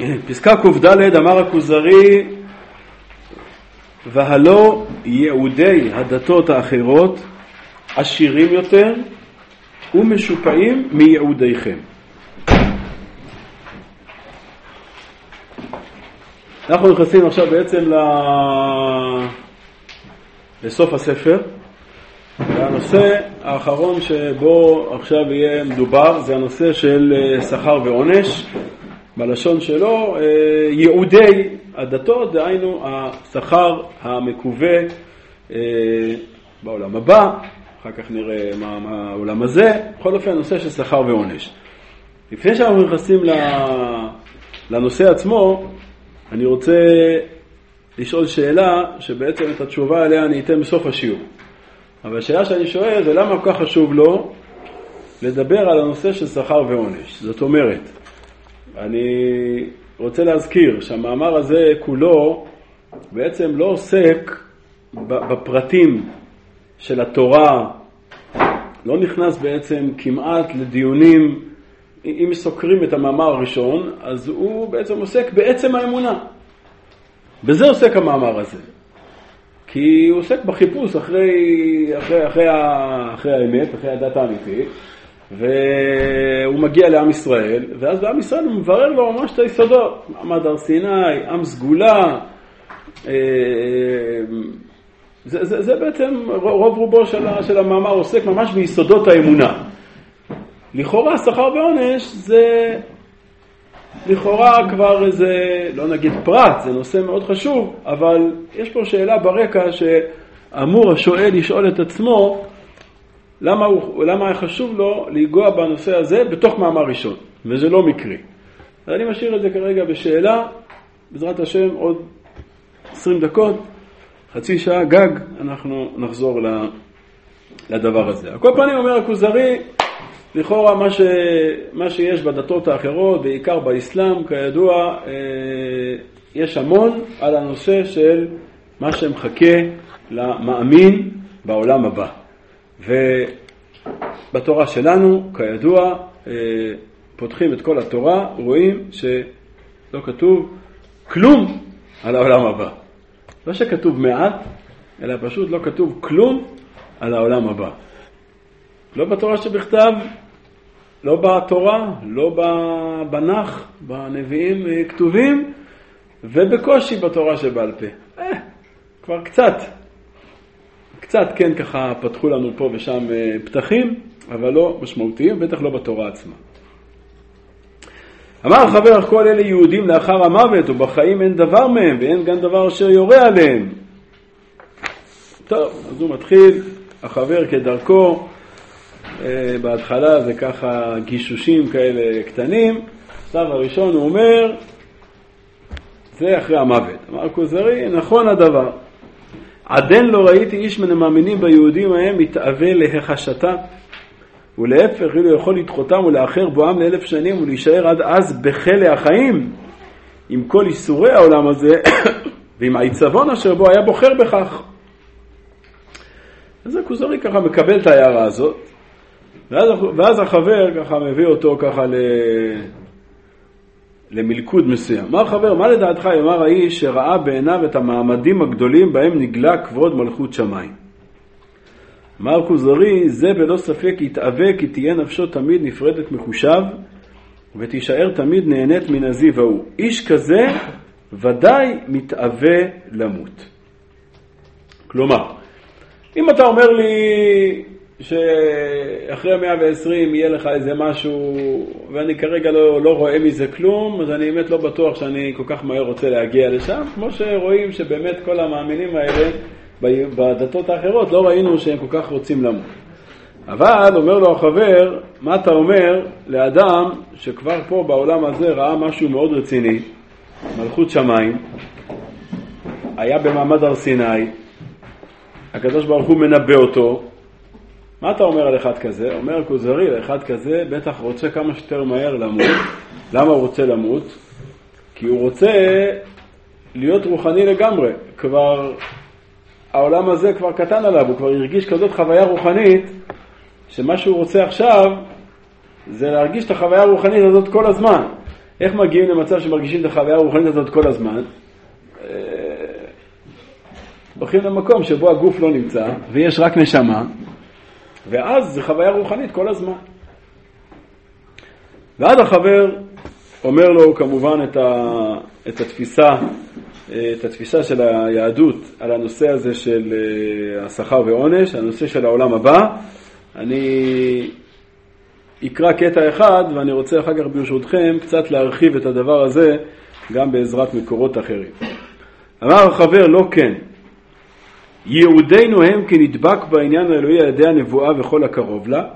פסקה ק"ד, אמר הכוזרי, והלא יהודי הדתות האחרות עשירים יותר ומשופעים מיהודיכם. אנחנו נכנסים עכשיו בעצם לסוף הספר, והנושא האחרון שבו עכשיו יהיה מדובר זה הנושא של שכר ועונש, בלשון שלו יהודי הדתות, דהיינו השכר המקווה בעולם הבא, אחר כך נראה מה העולם הזה, בכל אופן הנושא של שכר ועונש. לפני שאנחנו נכנסים לנושא עצמו, אני רוצה לשאול שאלה שבעצם את התשובה עליה אני אתן בסוף השיעור. אבל השאלה שאני שואל זה למה כל כך חשוב לו לדבר על הנושא של שכר ועונש. זאת אומרת, אני רוצה להזכיר שהמאמר הזה כולו בעצם לא עוסק בפרטים של התורה, לא נכנס בעצם כמעט לדיונים. אם סוקרים את המאמר הראשון, אז הוא בעצם עוסק בעצם האמונה. בזה עוסק המאמר הזה. כי הוא עוסק בחיפוש אחרי האמת, אחרי הדת האמיתית, והוא מגיע לעם ישראל, ואז בעם ישראל הוא מברר לו ממש את היסודות. מעמד הר סיני, עם סגולה, זה בעצם רוב רובו של המאמר עוסק ממש ביסודות האמונה. לכאורה שכר ועונש זה לכאורה כבר איזה, לא נגיד פרט, זה נושא מאוד חשוב, אבל יש פה שאלה ברקע שאמור השואל לשאול את עצמו למה חשוב לו להיגוע בנושא הזה בתוך מאמר ראשון, וזה לא מקרי. אני משאיר את זה כרגע בשאלה, בעזרת השם עוד 20 דקות, חצי שעה גג, אנחנו נחזור לדבר הזה. על כל פנים אומר הכוזרי, לכאורה מה שיש בדתות האחרות, בעיקר באסלאם, כידוע, יש המון על הנושא של מה שמחכה למאמין בעולם הבא. ובתורה שלנו, כידוע, פותחים את כל התורה, רואים שלא כתוב כלום על העולם הבא. לא שכתוב מעט, אלא פשוט לא כתוב כלום על העולם הבא. לא בתורה שבכתב, לא בתורה, לא בנח, בנביאים כתובים, ובקושי בתורה שבעל פה. כבר קצת כן ככה פתחו לנו פה ושם פתחים, אבל לא משמעותיים, בטח לא בתורה עצמה. אמר החבר, כל אלה יהודים לאחר המוות, ובחיים אין דבר מהם, ואין גם דבר אשר יורה עליהם. טוב, אז הוא מתחיל, החבר כדרכו, בהתחלה זה ככה גישושים כאלה קטנים. עכשיו הראשון הוא אומר, זה אחרי המוות. אמר הכוזרי, נכון הדבר. עדן לא ראיתי איש מן המאמינים ביהודים ההם מתאווה להחשתה, ולהפך אילו יכול לדחותם ולאחר בוהם ל1,000 שנים ולהישאר עד אז בחלה החיים עם כל איסורי העולם הזה ועם העיצבון אשר בו היה בוחר בכך. אז הכוזרי ככה מקבל את ההערה הזאת, ואז החבר ככה מביא אותו ככה למלכוד מסוים. אמר החבר, מה לדעתך יאמר האיש שראה בעיניו את המעמדים הגדולים בהם נגלה כבוד מלכות שמיים? אמר הכוזרי, זה בלא ספק יתאווה כי תהיה נפשו תמיד נפרדת מחושב ותישאר תמיד נהנית מן הזיו ההוא. איש כזה ודאי מתאווה למות. כלומר, אם אתה אומר לי שאחרי 120 יהיה לך איזה משהו ואני כרגע לא רואה מזה כלום, אז אני באמת לא בטוח שאני כל כך מהר רוצה להגיע לשם, כמו שרואים שבאמת כל המאמינים האלה בדתות האחרות לא ראינו שהם כל כך רוצים למות. אבל אומר לו החבר, מה אתה אומר לאדם שכבר פה בעולם הזה ראה משהו מאוד רציני, מלכות שמיים, היה במעמד הר סיני, הקדוש ברוך הוא מנבא אותו, מה אתה אומר על אחד כזה? אומר הכוזרי, לאחד כזה בטח רוצה כמה שיותר מהר למות. למה הוא רוצה למות? כי הוא רוצה להיות רוחני לגמרי. כבר העולם הזה כבר קטן עליו, הוא כבר הרגיש כזאת חוויה רוחנית, שמה שהוא רוצה עכשיו זה להרגיש את החוויה הרוחנית הזאת כל הזמן. איך מגיעים למצב שמרגישים את החוויה הרוחנית הזאת כל הזמן? הולכים למקום שבו הגוף לא נמצא ויש רק נשמה, ואז זה חוויה רוחנית כל הזמן. ועד החבר אומר לו כמובן את התפיסה של היהדות על הנושא הזה של השכר ועונש, הנושא של העולם הבא. אני אקרא קטע אחד ואני רוצה אחר כך ברשותכם קצת להרחיב את הדבר הזה גם בעזרת מקורות אחרים. אמר החבר, לא כן, יהודינו הם כנדבק בעניין האלוהי על ידי הנבואה וכל הקרוב לה,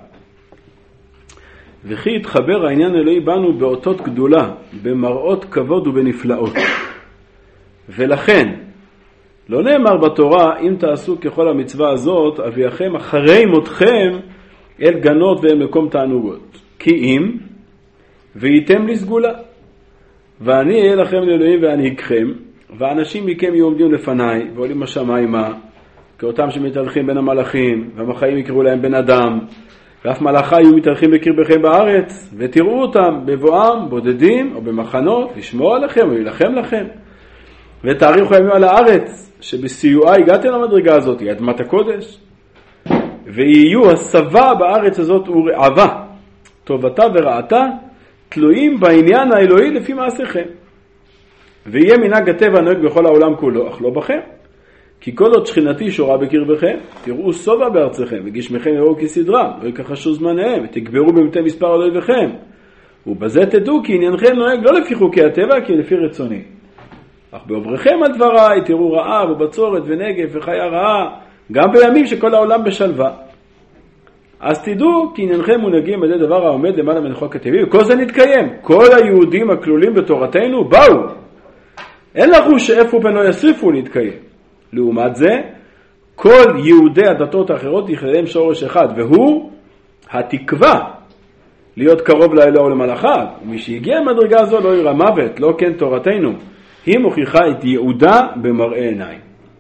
וכי התחבר העניין האלוהי בנו באותות גדולה, במראות כבוד ובנפלאות. ולכן, לא נאמר בתורה, אם תעשו ככל המצווה הזאת, אביכם אחרי מותכם אל גנות ואל מקום תענוגות. כי אם, וייתם לי סגולה. ואני אהיה לכם לאלוהים ואנהיגכם, ואנשים מכם יהיו עומדים לפניי, ועולים השמיימה, כאותם שמתהלכים בין המלאכים, והמחיים יקראו להם בן אדם, ואף מלאכה יהיו מתהלכים בקרבכם בארץ, ותראו אותם בבואם, בודדים או במחנות, לשמור עליכם או להילחם לכם. ותאריכו ימים על הארץ, שבסיועה הגעתם למדרגה הזאת, היא אדמת הקודש. ויהיו הסבה בארץ הזאת ורעבה, טובתה ורעתה, תלויים בעניין האלוהי לפי מעשיכם. ויהיה מנהג הטבע נוהג בכל העולם כולו, אך לא בכם. כי כל עוד שכינתי שורה בקרבכם, תראו סובה בארצכם, וגשמכם יראו כסדרם, לא יכחשו זמניהם, ותגברו במתי מספר אויביכם. ובזה תדעו כי עניינכם נוהג לא לפי חוקי הטבע, כי לפי רצוני. אך בעוברכם על דבריי, תראו רעב ובצורת ונגף וחיה רעה, גם בימים שכל העולם בשלווה. אז תדעו כי עניינכם מונהגים על ידי דבר העומד למעלה מן החוק הטבעי, וכל זה נתקיים. כל היהודים הכלולים בתורתנו באו. אין לכו שאיפה בנו יסיפו להתקיים. לעומת זה, כל יהודי הדתות האחרות יכללם שורש אחד, והוא התקווה להיות קרוב לאלוה ולמלאכיו. ומי שהגיע למדרגה הזו לא יראה מוות, לא כן תורתנו. היא מוכיחה את יהודה במראה עיניים.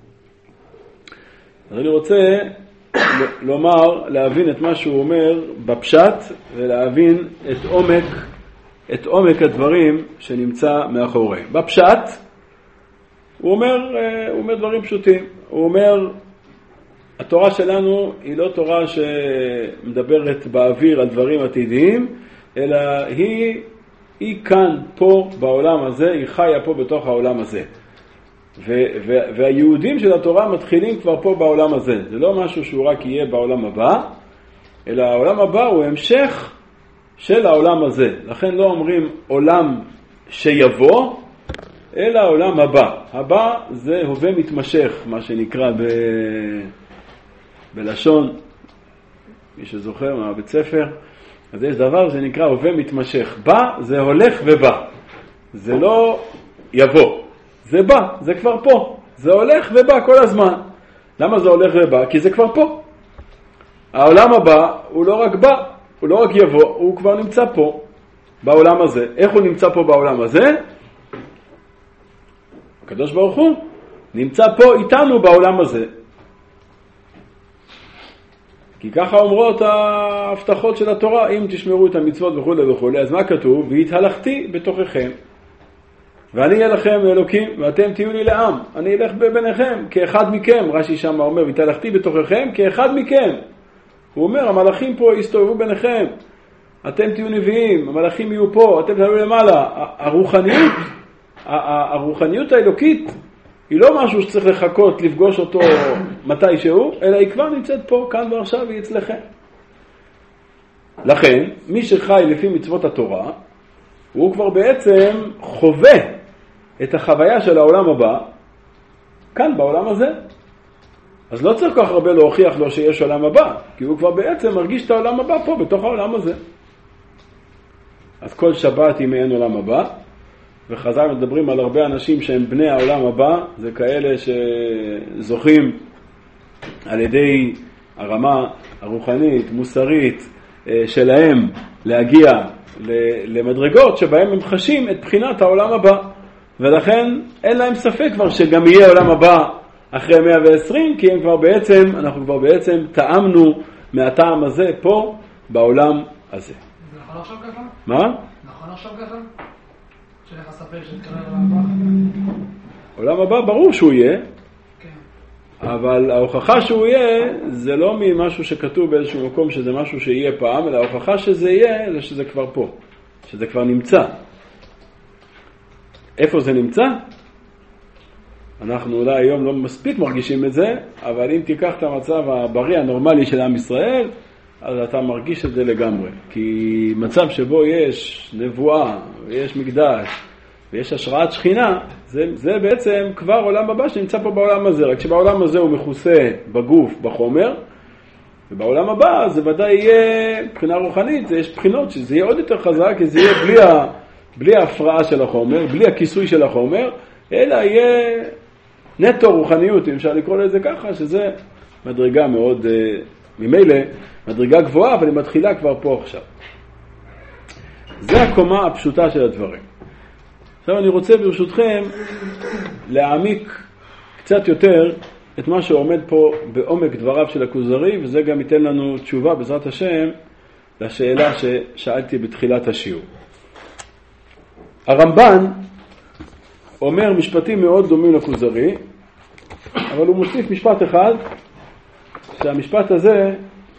אז אני רוצה לומר, להבין את מה שהוא אומר בפשט, ולהבין את עומק הדברים שנמצא מאחוריהם. בפשט, הוא אומר דברים פשוטים. הוא אומר, התורה שלנו היא לא תורה שמדברת באוויר על דברים עתידיים, אלא היא כאן, פה, בעולם הזה, היא חיה פה בתוך העולם הזה. והיהודים של התורה מתחילים כבר פה בעולם הזה. זה לא משהו שהוא רק יהיה בעולם הבא, אלא העולם הבא הוא המשך של העולם הזה. לכן לא אומרים עולם שיבוא, אלא העולם הבא. הבא זה הווה מתמשך, מה שנקרא בלשון, מי שזוכר מהבית ספר, אז יש דבר שנקרא הווה מתמשך. בא זה הולך ובא. זה לא יבוא. זה בא, זה כבר פה. זה הולך ובא כל הזמן. למה זה הולך ובא? כי זה כבר פה. העולם הבא הוא לא רק בא, הוא לא רק יבוא, הוא כבר נמצא פה, בעולם הזה. איך הוא נמצא פה בעולם הזה? הקדוש ברוך הוא נמצא פה איתנו בעולם הזה. כי ככה אומרות ההבטחות של התורה, אם תשמרו את המצוות וכו' וכו'. אז מה כתוב? והתהלכתי בתוככם, ואני אהיה לכם אלוקים, ואתם תהיו לי לעם. אני אלך ביניכם כאחד מכם. רש"י שם אומר, והתהלכתי בתוככם כאחד מכם. הוא אומר, המלאכים פה יסתובבו ביניכם. אתם תהיו נביאים, המלאכים יהיו פה, אתם תהיו למעלה. הרוחניות האלוקית היא לא משהו שצריך לחכות לפגוש אותו מתישהו, אלא היא כבר נמצאת פה, כאן ועכשיו, היא אצלכם. לכן, מי שחי לפי מצוות התורה, הוא כבר בעצם חווה את החוויה של העולם הבא, כאן בעולם הזה. אז לא צריך כל כך הרבה להוכיח לו שיש עולם הבא, כי הוא כבר בעצם מרגיש את העולם הבא פה, בתוך העולם הזה. אז כל שבת היא מעין עולם הבא, וחז"ל מדברים על הרבה אנשים שהם בני העולם הבא, זה כאלה שזוכים על ידי הרמה הרוחנית, מוסרית שלהם להגיע למדרגות שבהם הם חשים את בחינת העולם הבא, ולכן אין להם ספק כבר שגם יהיה עולם הבא אחרי 120, כי אנחנו כבר בעצם טעמנו מהטעם הזה פה בעולם הזה. נכון עכשיו ככה? מה? נכון עכשיו ככה? שלך ספר שתקרא לעולם הבא. עולם הבא ברור שהוא יהיה, כן. אבל ההוכחה שהוא יהיה זה לא ממשהו שכתוב באיזשהו מקום שזה משהו שיהיה פעם, אלא ההוכחה שזה יהיה זה שזה כבר פה, שזה כבר נמצא. איפה זה נמצא? אנחנו אולי היום לא מספיק מרגישים את זה, אבל אם תיקח את המצב הבריא הנורמלי של עם ישראל, אז אתה מרגיש את זה לגמרי. כי מצב שבו יש נבואה, ויש מקדש, ויש השראת שכינה, זה בעצם כבר עולם הבא שנמצא פה בעולם הזה. רק שבעולם הזה הוא מכוסה בגוף, בחומר, ובעולם הבא זה ודאי יהיה, מבחינה רוחנית, יש בחינות שזה יהיה עוד יותר חזק, כי זה יהיה בלי ההפרעה של החומר, בלי הכיסוי של החומר, אלא יהיה נטו רוחניות, אם אפשר לקרוא לזה ככה, שזה מדרגה מאוד, ממילא, מדרגה גבוהה, אבל היא מתחילה כבר פה עכשיו. זה הקומה הפשוטה של הדברים. עכשיו אני רוצה ברשותכם להעמיק קצת יותר את מה שעומד פה בעומק דבריו של הכוזרי, וזה גם ייתן לנו תשובה בעזרת השם לשאלה ששאלתי בתחילת השיעור. הרמב"ן אומר משפטים מאוד דומים לכוזרי, אבל הוא מוסיף משפט אחד, שהמשפט הזה,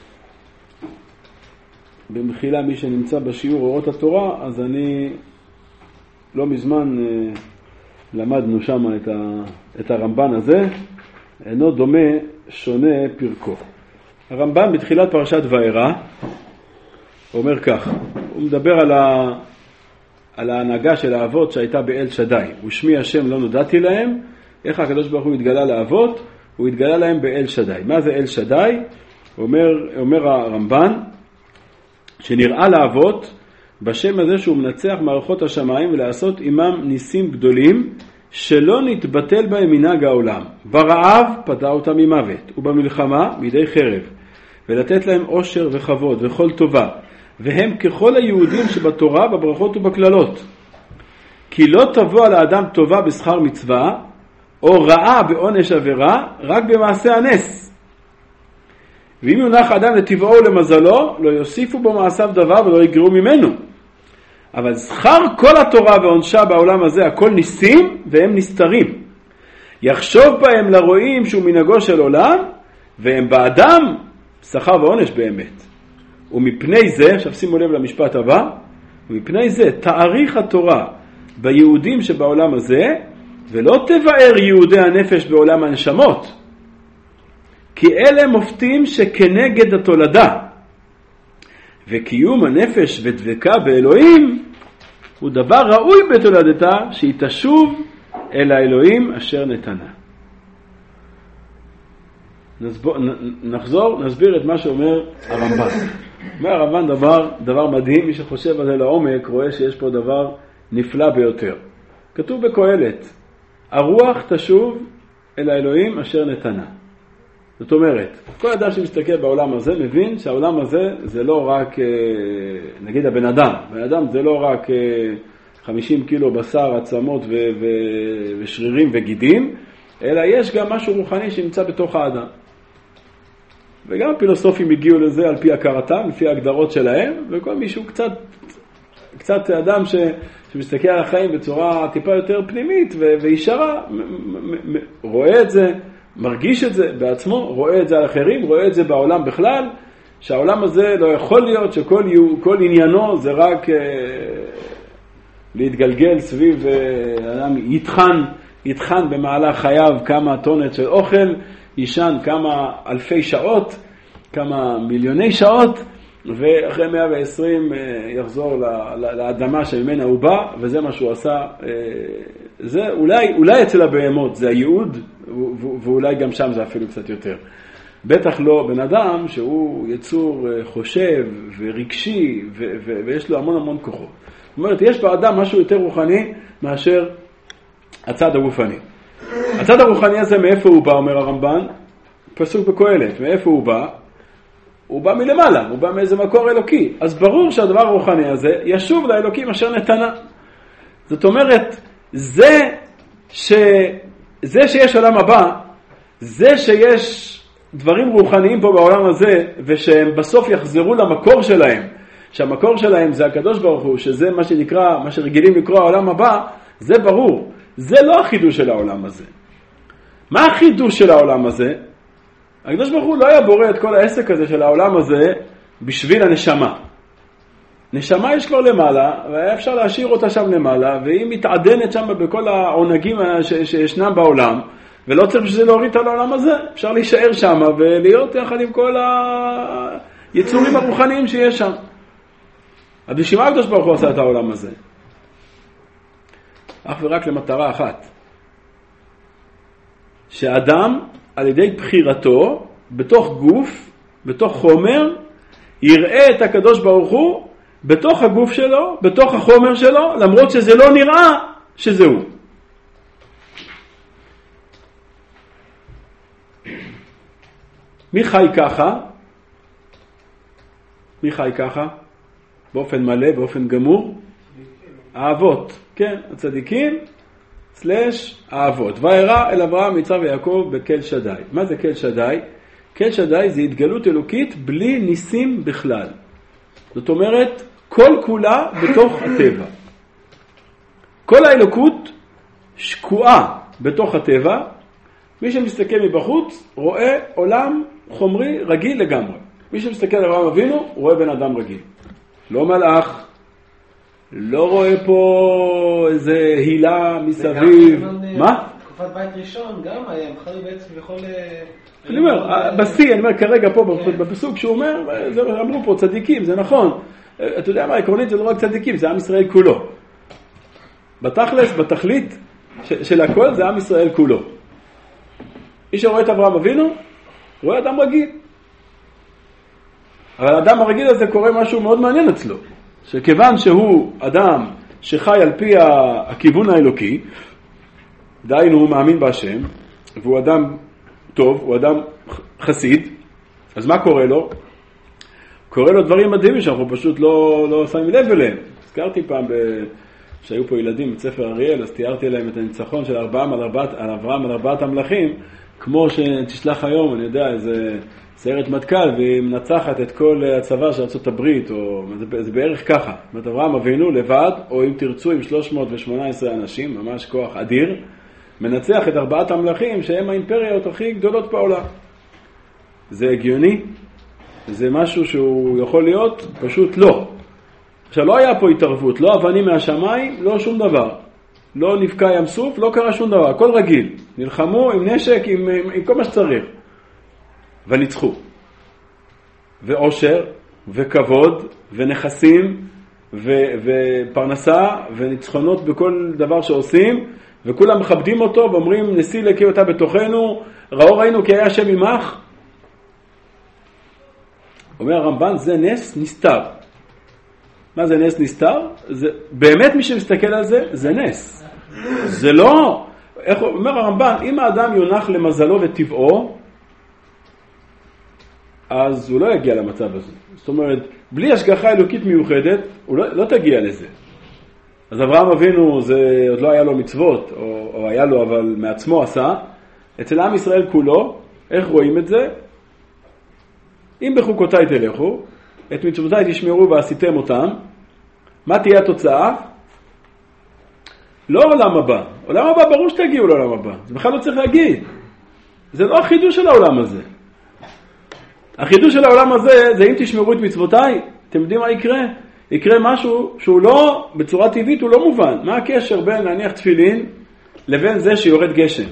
במחילה מי שנמצא בשיעור אורות התורה, אז אני לא מזמן למדנו שם את הרמב"ן הזה, אינו דומה, שונה פרקו. הרמב"ן בתחילת פרשת וארא אומר כך, הוא מדבר על ההנהגה של האבות שהייתה באל שדי. ושמי השם לא נודעתי להם. איך הקדוש ברוך הוא התגלה לאבות? הוא התגלה להם באל שדי. מה זה אל שדי? אומר הרמב"ן שנראה לאבות בשם הזה שהוא מנצח מערכות השמיים ולעשות עמם ניסים גדולים שלא נתבטל בהם מנהג העולם. ברעב פדה אותם ממוות ובמלחמה מידי חרב, ולתת להם עושר וכבוד וכל טובה, והם ככל היהודים שבתורה בברכות ובכללות. כי לא תבוא על האדם טובה בשכר מצווה או רעה בעונש עבירה רק במעשה הנס. ואם יונח אדם לטבעו ולמזלו לא יוסיפו בו מעשיו דבר ולא יגרעו ממנו. אבל שכר כל התורה ועונשה בעולם הזה הכל ניסים והם נסתרים. יחשוב בהם לרואים שהוא מנהגו של עולם, והם באדם שכר ועונש באמת. ומפני זה, עכשיו שימו לב למשפט הבא, ומפני זה תאריך התורה ביהודים שבעולם הזה, ולא תבאר יהודי הנפש בעולם הנשמות, כי אלה מופתים שכנגד התולדה, וקיום הנפש ודבקה באלוהים הוא דבר ראוי בתולדתה, שהיא תשוב אל האלוהים אשר נתנה. נסביר את מה שאומר הרמב"ן. אומר הרמב"ן דבר מדהים, מי שחושב על זה לעומק רואה שיש פה דבר נפלא ביותר. כתוב בקהלת, הרוח תשוב אל האלוהים אשר נתנה. זאת אומרת, כל אדם שמסתכל בעולם הזה מבין שהעולם הזה זה לא רק, נגיד הבן אדם. בן אדם זה לא רק 50 קילו בשר, עצמות ושרירים וגידים, אלא יש גם משהו רוחני שנמצא בתוך האדם. וגם הפילוסופים הגיעו לזה על פי הכרתם, לפי ההגדרות שלהם, וכל מישהו קצת אדם שמסתכל על החיים בצורה טיפה יותר פנימית וישרה, רואה את זה, מרגיש את זה בעצמו, רואה את זה על אחרים, רואה את זה בעולם בכלל, שהעולם הזה לא יכול להיות שכל עניינו זה רק להתגלגל סביב אדם יתחן במהלך חייו כמה טונות של אוכל, ישן כמה אלפי שעות, כמה מיליוני שעות, ואחרי 120 יחזור לאדמה שממנה הוא בא, וזה מה שהוא עשה. זה אולי אצל הבהמות זה הייעוד, ואולי גם שם זה אפילו קצת יותר. בטח לא בן אדם שהוא יצור חושב ורגשי, ויש לו המון כוחות. זאת אומרת, יש באדם משהו יותר רוחני מאשר הצד הגופני. הצד הרוחני הזה, מאיפה הוא בא, אומר הרמב"ן? פסוק בקהלת, מאיפה הוא בא? הוא בא מלמעלה, הוא בא מאיזה מקור אלוקי. אז ברור שהדבר הרוחני הזה ישוב לאלוקים אשר נתנה. זאת אומרת, זה שיש עולם הבא, זה שיש דברים רוחניים פה בעולם הזה, ושהם בסוף יחזרו למקור שלהם, שהמקור שלהם זה הקדוש ברוך הוא, שזה מה שנקרא, מה שרגילים לקרוא העולם הבא, זה ברור. זה לא החידוש של העולם הזה. מה החידוש של העולם הזה? הקדוש ברוך הוא לא היה בורא את כל העסק הזה של העולם הזה בשביל הנשמה. נשמה יש כבר למעלה, והיה אפשר להשאיר אותה שם למעלה, והיא מתעדנת שם בכל העונגים שישנם בעולם, ולא צריך שזה להוריד על העולם הזה. אפשר להישאר שם ולהיות יחד עם כל היצורים הרוחניים שיש שם. אז בשביל מה הקדוש ברוך הוא עשה את העולם הזה? אך ורק למטרה אחת. שאדם על ידי בחירתו, בתוך גוף, בתוך חומר, יראה את הקדוש ברוך הוא בתוך הגוף שלו, בתוך החומר שלו, למרות שזה לא נראה שזהו. מי חי ככה? מי חי ככה? באופן מלא, באופן גמור? האבות, כן, הצדיקים, האבות. וירא אל אברהם יצחק ויעקב בכל שדי. מה זה כל שדי? כל שדי זה התגלות אלוקית בלי ניסים בכלל. זאת אומרת, כל כולה בתוך הטבע. כל האלוקות שקועה בתוך הטבע. מי שמסתכל מבחוץ רואה עולם חומרי רגיל לגמרי. מי שמסתכל על אברהם אבינו רואה בן אדם רגיל. לא מלאך, לא רואה פה איזה הילה מסביב. מה? תקופת בית ראשון גם היה, בכלל בעצם יכול... אני אומר, בסי, אני אומר כרגע פה בפסוק שהוא אומר, אמרו פה צדיקים, זה נכון. אתה יודע מה, עקרונית זה לא רק צדיקים, זה עם ישראל כולו. בתכלס, בתכלית של הכל זה עם ישראל כולו. מי שרואה את אברהם אבינו, רואה אדם רגיל. אבל האדם הרגיל הזה קורה משהו מאוד מעניין אצלו. שכיוון שהוא אדם שחי על פי הכיוון האלוקי, דהיינו הוא מאמין בהשם, והוא אדם טוב, הוא אדם חסיד, אז מה קורה לו? קורה לו דברים מדהימים שאנחנו פשוט לא שמים לב אליהם. הזכרתי פעם שהיו פה ילדים בספר אריאל, אז תיארתי להם את הניצחון של אברהם על ארבעת המלכים, כמו שתשלח היום, אני יודע, איזה סיירת מטכ"ל, והיא מנצחת את כל הצבא של ארצות הברית, או זה בערך ככה. זאת אומרת, אברהם אבינו לבד, או אם תרצו עם 318 אנשים, ממש כוח אדיר, מנצח את ארבעת המלכים שהם האימפריות הכי גדולות בעולם. זה הגיוני? זה משהו שהוא יכול להיות? פשוט לא. עכשיו לא היה פה התערבות, לא אבנים מהשמיים, לא שום דבר. לא נפקע ים סוף, לא קרה שום דבר, הכל רגיל. נלחמו עם נשק, עם כל מה שצריך. וניצחו. ואושר, וכבוד, ונכסים, ופרנסה, וניצחונות בכל דבר שעושים, וכולם מכבדים אותו ואומרים נשיא לקי אותה בתוכנו, ראינו כי היה השם עמך. אומר הרמב"ן, זה נס נסתר. מה זה נס נסתר? זה, באמת מי שמסתכל על זה, זה נס. זה לא, איך אומר הרמב"ן, אם האדם יונח למזלו וטבעו, אז הוא לא יגיע למצב הזה. זאת אומרת, בלי השגחה אלוקית מיוחדת, הוא לא תגיע לזה. אז אברהם אבינו, זה עוד לא היה לו מצוות, או היה לו, אבל מעצמו עשה. אצל עם ישראל כולו, איך רואים את זה? אם בחוקותיי תלכו, את מצוותיי תשמרו ועשיתם אותם, מה תהיה התוצאה? לא עולם הבא. עולם הבא ברור שתגיעו לעולם הבא. זה בכלל לא צריך להגיד. זה לא החידוש של העולם הזה. החידוש של העולם הזה, זה אם תשמרו את מצוותיי, אתם יודעים מה יקרה? יקרה משהו שהוא לא, בצורה טבעית הוא לא מובן. מה הקשר בין להניח תפילין לבין זה שיורד גשם?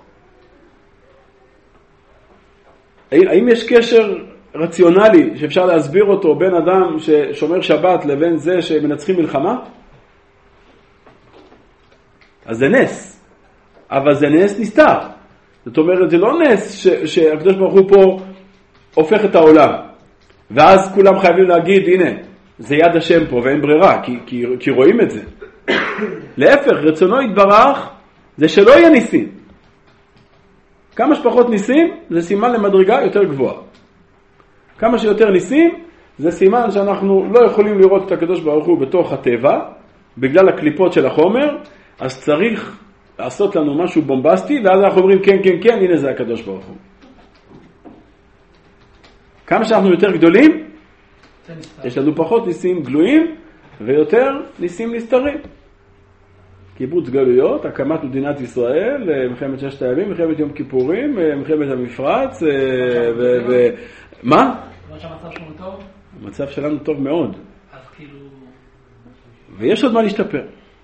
האם יש קשר רציונלי שאפשר להסביר אותו בין אדם ששומר שבת לבין זה שמנצחים מלחמה? אז זה נס. אבל זה נס נסתר. זאת אומרת, זה לא נס שהקדוש ברוך הוא פה הופך את העולם. ואז כולם חייבים להגיד, הנה, זה יד השם פה ואין ברירה, כי רואים את זה. להפך, רצונו יתברך, זה שלא יהיה ניסים. כמה שפחות ניסים, זה סימן למדרגה יותר גבוהה. כמה שיותר ניסים, זה סימן שאנחנו לא יכולים לראות את הקדוש ברוך הוא בתוך הטבע, בגלל הקליפות של החומר, אז צריך לעשות לנו משהו בומבסטי, ואז אנחנו אומרים כן, כן, כן, הנה זה הקדוש ברוך הוא. כמה שאנחנו יותר גדולים, יש לנו פחות ניסים גלויים ויותר ניסים נסתרים. קיבוץ גלויות, הקמת מדינת ישראל, מלחמת ששת הימים, מלחמת יום כיפורים, מלחמת המפרץ, מה? אבל שהמצב שלנו טוב? המצב שלנו טוב מאוד. אז כאילו... ויש עוד מה להשתפר.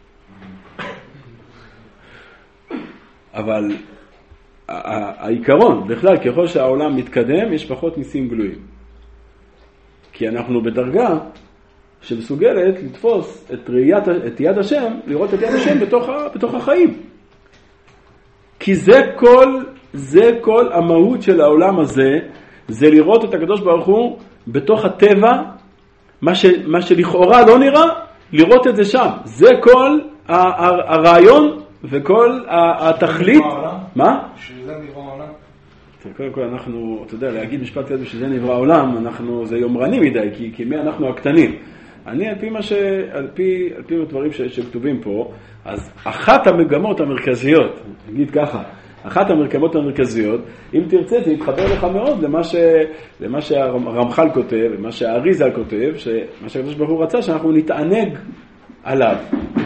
אבל העיקרון, בכלל, ככל שהעולם מתקדם, יש פחות ניסים גלויים. כי אנחנו בדרגה שמסוגלת לתפוס את יד השם, לראות את יד השם בתוך החיים. כי זה כל המהות של העולם הזה, זה לראות את הקדוש ברוך הוא בתוך הטבע, מה שלכאורה לא נראה, לראות את זה שם. זה כל הרעיון וכל התכלית. מה? בשביל זה נברא העולם. קודם כל אנחנו, אתה יודע, להגיד משפט כזה בשביל זה נברא העולם, זה יומרני מדי, כי מי אנחנו הקטנים. אני על פי הדברים שכתובים פה, אז אחת המגמות המרכזיות, נגיד ככה, אחת המגמות המרכזיות, אם תרצה זה יתחבר לך מאוד למה שהרמח"ל כותב, למה שהאריז"ל כותב, שמה שהקדוש ברוך הוא רצה שאנחנו נתענג עליו.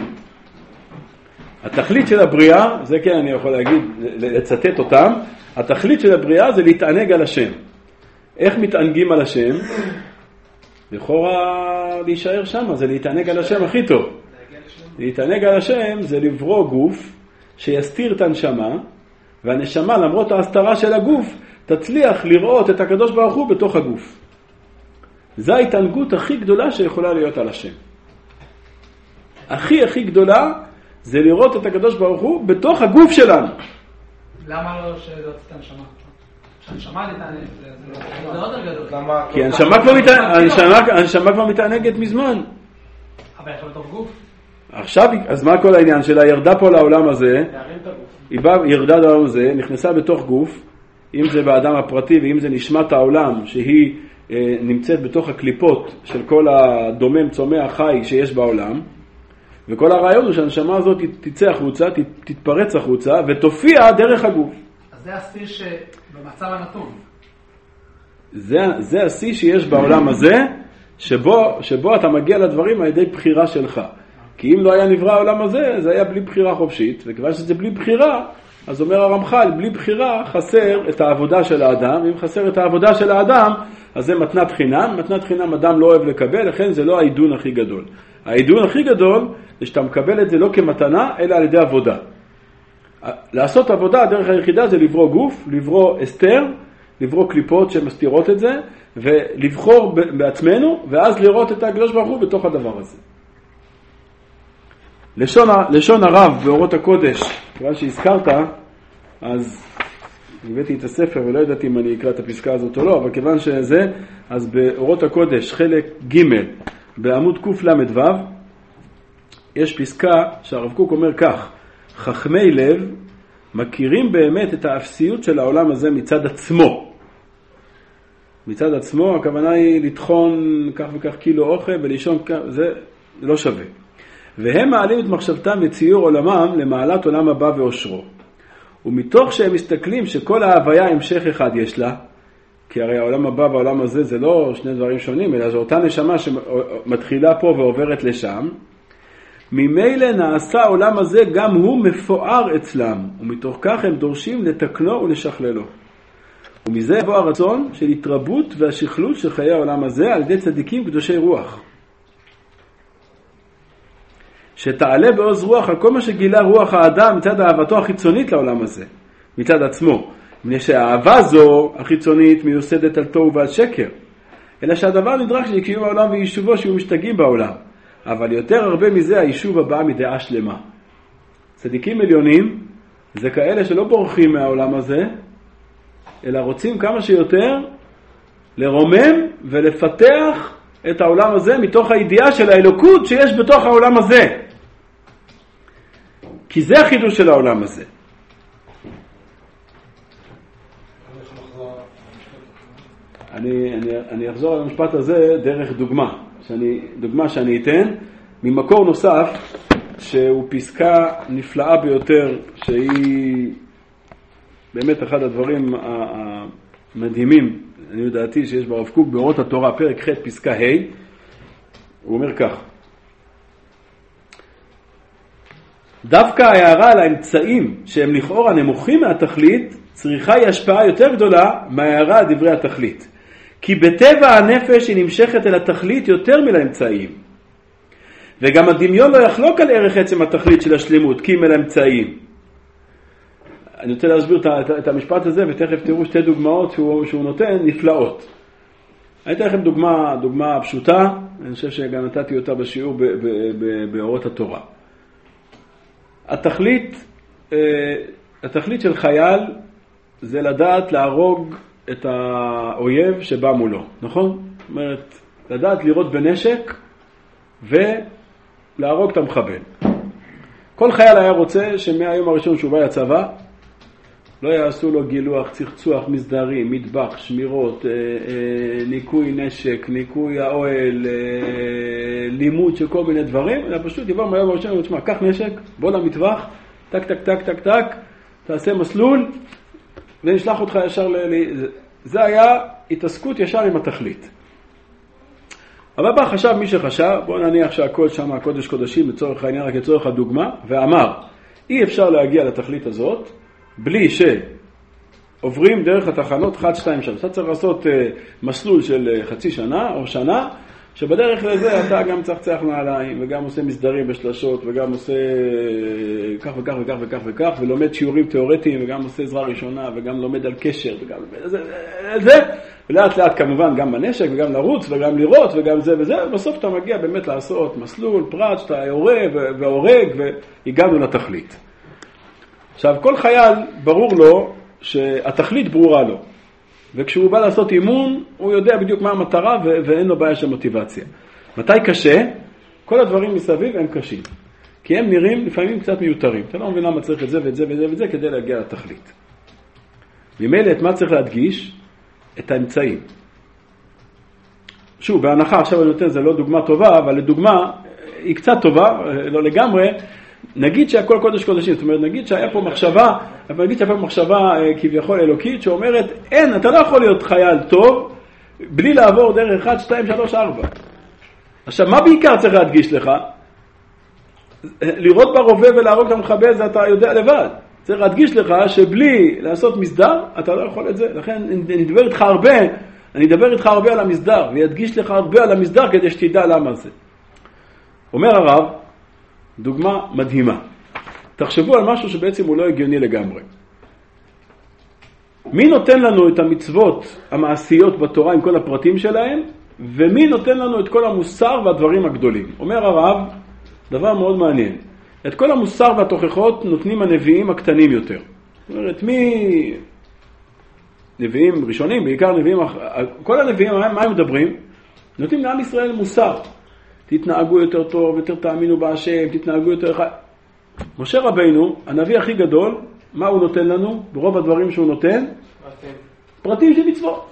התכלית של הבריאה, זה כן אני יכול להגיד, לצטט אותם, התכלית של הבריאה זה להתענג על השם. איך מתענגים על השם? לכאורה להישאר שם, זה להתענג על השם הכי טוב. להתענג על השם זה לברוא גוף שיסתיר את הנשמה, והנשמה למרות ההסתרה של הגוף תצליח לראות את הקדוש ברוך הוא בתוך הגוף. זו ההתענגות הכי גדולה שיכולה להיות על השם. הכי גדולה זה לראות את הקדוש ברוך הוא בתוך הגוף שלנו. למה לא שלא את הנשמה? שהנשמה להתענג, זה עוד גדול. כי הנשמה כבר מתענגת מזמן. אבל יש לו בתוך גוף. עכשיו, אז מה כל העניין שלה? ירדה פה לעולם הזה, היא ירדה לעולם הזה, נכנסה בתוך גוף, אם זה באדם הפרטי ואם זה נשמת העולם, שהיא נמצאת בתוך הקליפות של כל הדומם צומח חי שיש בעולם, וכל הרעיון הוא שהנשמה הזאת תצא החוצה, תתפרץ החוצה, ותופיע דרך הגוף. אז זה השיא שבמצב הנתון. זה השיא שיש בעולם הזה, שבו אתה מגיע לדברים על ידי בחירה שלך. כי אם לא היה נברא העולם הזה, זה היה בלי בחירה חופשית, וכיוון שזה בלי בחירה, אז אומר הרמח"ל, בלי בחירה חסר את העבודה של האדם, ואם חסר את העבודה של האדם, אז זה מתנת חינם, מתנת חינם אדם לא אוהב לקבל, לכן זה לא העידון הכי גדול. העידון הכי גדול זה שאתה מקבל את זה לא כמתנה, אלא על ידי עבודה. לעשות עבודה, הדרך היחידה זה לברוא גוף, לברוא אסתר, לברוא קליפות שמסתירות את זה, ולבחור בעצמנו, ואז לראות את הקדוש ברוך הוא בתוך הדבר הזה. לשון הרב באורות הקודש, כיוון שהזכרת, אז הבאתי את הספר ולא ידעתי אם אני אקרא את הפסקה הזאת או לא, אבל כיוון שזה, אז באורות הקודש חלק ג' בעמוד קל"ו יש פסקה שהרב קוק אומר כך: חכמי לב מכירים באמת את האפסיות של העולם הזה מצד עצמו. מצד עצמו הכוונה היא לטחון כך וכך קילו אוכל ולישון, זה לא שווה. והם מעלים את מחשבתם וציור עולמם למעלת עולם הבא ואושרו. ומתוך שהם מסתכלים שכל ההוויה המשך אחד יש לה, כי הרי העולם הבא והעולם הזה זה לא שני דברים שונים, אלא זו אותה נשמה שמתחילה פה ועוברת לשם, ממילא נעשה העולם הזה גם הוא מפואר אצלם, ומתוך כך הם דורשים לתקנו ולשכללו. ומזה יבוא הרצון של התרבות והשכלות של חיי העולם הזה על ידי צדיקים קדושי רוח. שתעלה בעוז רוח על כל מה שגילה רוח האדם מצד אהבתו החיצונית לעולם הזה, מצד עצמו. מפני שהאהבה זו החיצונית מיוסדת על תוהו ועל שקר. אלא שהדבר נדרש לקיום העולם ויישובו שהוא משתגעים בעולם. אבל יותר הרבה מזה היישוב הבא מדעה שלמה. צדיקים עליונים זה כאלה שלא בורחים מהעולם הזה, אלא רוצים כמה שיותר לרומם ולפתח את העולם הזה מתוך הידיעה של האלוקות שיש בתוך העולם הזה. כי זה החידוש של העולם הזה. אני אחזור על המשפט הזה דרך דוגמה שאני אתן ממקור נוסף שהוא פסקה נפלאה ביותר, שהיא באמת אחד הדברים המדהימים אני יודעתי שיש ברב קוק באורות התורה, פרק ח' פסקה ה', הוא אומר כך, דווקא ההערה על האמצעים שהם לכאורה נמוכים מהתכלית, צריכה היא השפעה יותר גדולה מההערה על דברי התכלית. כי בטבע הנפש היא נמשכת אל התכלית יותר מלאמצעים. וגם הדמיון לא יחלוק על ערך עצם התכלית של השלמות, כי אם אל האמצעים. אני רוצה להסביר את המשפט הזה, ותכף תראו שתי דוגמאות שהוא נותן נפלאות. אני אתן לכם דוגמה פשוטה, אני חושב שגם נתתי אותה בשיעור באורות התורה. התכלית של חייל זה לדעת להרוג את האויב שבא מולו, נכון? זאת אומרת, לדעת לירות בנשק ולהרוג את המחבל. כל חייל היה רוצה שמהיום הראשון שהוא בא לצבא, לא יעשו לו גילוח, צחצוח, מסדרים, מטבח, שמירות, ניקוי נשק, ניקוי האוהל, לימוד של כל מיני דברים, אלא פשוט יבוא מהיום הראשון ותשמע, קח נשק, בוא למטבח, טק, טק, טק, טק, טק, תעשה מסלול, ונשלח אותך ישר זה היה התעסקות ישר עם התכלית. אבל בא חשב מי שחשב, בוא נניח שהכל שם הקודש קודשים לצורך העניין, רק לצורך הדוגמה, ואמר, אי אפשר להגיע לתכלית הזאת, בלי שעוברים דרך התחנות 1, 2, 3. אתה צריך לעשות מסלול של חצי שנה או שנה, שבדרך לזה אתה גם צחצח נעליים, וגם עושה מסדרים בשלשות, וגם עושה כך וכך וכך וכך וכך, ולומד שיעורים תיאורטיים, וגם עושה עזרה ראשונה, וגם לומד על קשר, וגם זה, ולאט לאט כמובן גם בנשק, וגם לרוץ, וגם לראות, וגם זה וזה, ובסוף אתה מגיע באמת לעשות מסלול, פרט, שאתה יורה והורג, והגענו לתכלית. עכשיו, כל חייל ברור לו שהתכלית ברורה לו. וכשהוא בא לעשות אימון, הוא יודע בדיוק מה המטרה ואין לו בעיה של מוטיבציה. מתי קשה? כל הדברים מסביב הם קשים. כי הם נראים לפעמים קצת מיותרים. אתה לא מבין למה צריך את זה ואת זה ואת זה ואת זה כדי להגיע לתכלית. ממילא את מה צריך להדגיש? את האמצעים. שוב, בהנחה, עכשיו אני נותן, זה לא דוגמה טובה, אבל לדוגמה, היא קצת טובה, לא לגמרי, נגיד שהכל קודש קודשים, זאת אומרת, נגיד שהיה פה מחשבה כביכול אלוקית, שאומרת, אין, אתה לא יכול להיות חייל טוב, בלי לעבור דרך 1, 2, 3, 4. עכשיו, מה בעיקר צריך להדגיש לך? לראות ברובה ולהרוג את המחבל, זה אתה יודע לבד. צריך להדגיש לך שבלי לעשות מסדר, אתה לא יכול את זה. לכן, אני אדבר איתך הרבה על המסדר, וידגיש לך הרבה על המסדר, כדי שתדע למה זה. אומר הרב, דוגמה מדהימה. תחשבו על משהו שבעצם הוא לא הגיוני לגמרי. מי נותן לנו את המצוות המעשיות בתורה עם כל הפרטים שלהם, ומי נותן לנו את כל המוסר והדברים הגדולים? אומר הרב, דבר מאוד מעניין. את כל המוסר והתוכחות נותנים הנביאים הקטנים יותר. זאת אומרת, נביאים ראשונים, בעיקר נביאים, כל הנביאים, מה הם מדברים? נותנים לעם ישראל מוסר. תתנהגו יותר טוב, יותר תאמינו בהשם, תתנהגו יותר... משה רבינו, הנביא הכי גדול, מה הוא נותן לנו? ברוב הדברים שהוא נותן? פרטים של מצוות.